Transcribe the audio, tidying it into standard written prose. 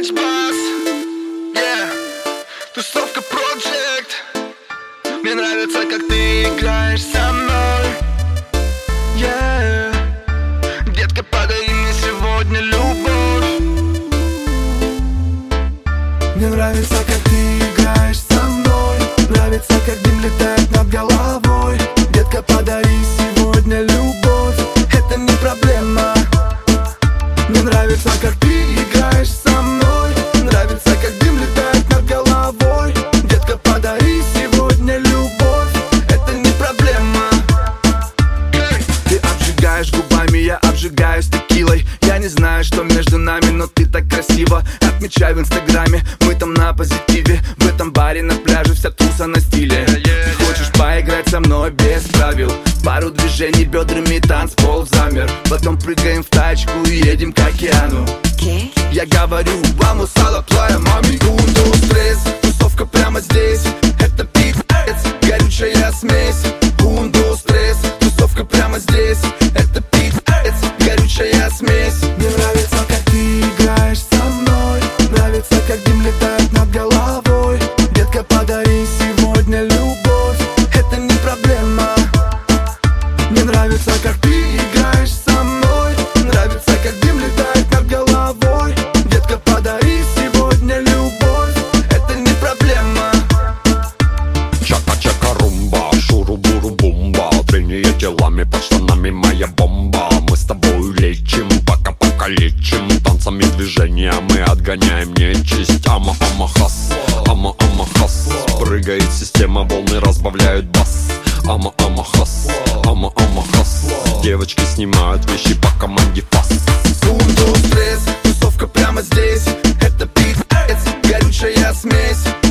Rich Boss, yeah. Тусовка Project. Мне нравится, как ты играешь со мной, yeah. Детка, подари мне сегодня любовь. Мне нравится, как ты играешь со мной. Нравится, как дым летает над головой. Детка, подари сегодня любовь. Это не проблема. Мне нравится, как ты играешь со мной. Нравится, как дым летает над головой. Детка, подари сегодня любовь. Это не проблема. Ты обжигаешь губами, я обжигаюсь текилой. Я не знаю, что между нами, но ты так красиво. Отмечай в инстаграме, мы там на позитиве. В этом баре на пляже вся туса на стиле. Ты хочешь поиграть со мной без правил? Пару движений бедрами, танцпол замер. Потом прыгаем в тачку и едем к океану. Я говорю, vamos a la playa, мами. Un, стресс, тусовка прямо здесь. Это пи***ц, горючая смесь. Un, стресс, тусовка прямо здесь. Это пи***ц, горючая смесь. Мне нравится, как ты играешь со мной. Нравится, как дым летает над головой. Детка, подари сегодня любовь. Это не проблема. Мне нравится, как ты играешь со мной. Нравится, как дым летает над головой. Детка, подари сегодня любовь. Это не проблема. Чака-чака-румба, шуру-буру-бумба. Трение телами под штанами моя бомба. Мы с тобой лечим, пока-пока лечим. Танцами, движениями отгоняем нечисть. Ама-ама-хас, ама-ама-хас. Прыгает система, волны разбавляют бас. Ама-ама-хас, ама-ама-хас. Девочки снимают вещи по команде фас. Un, стресс, тусовка прямо здесь. Это пи***ц, горючая смесь.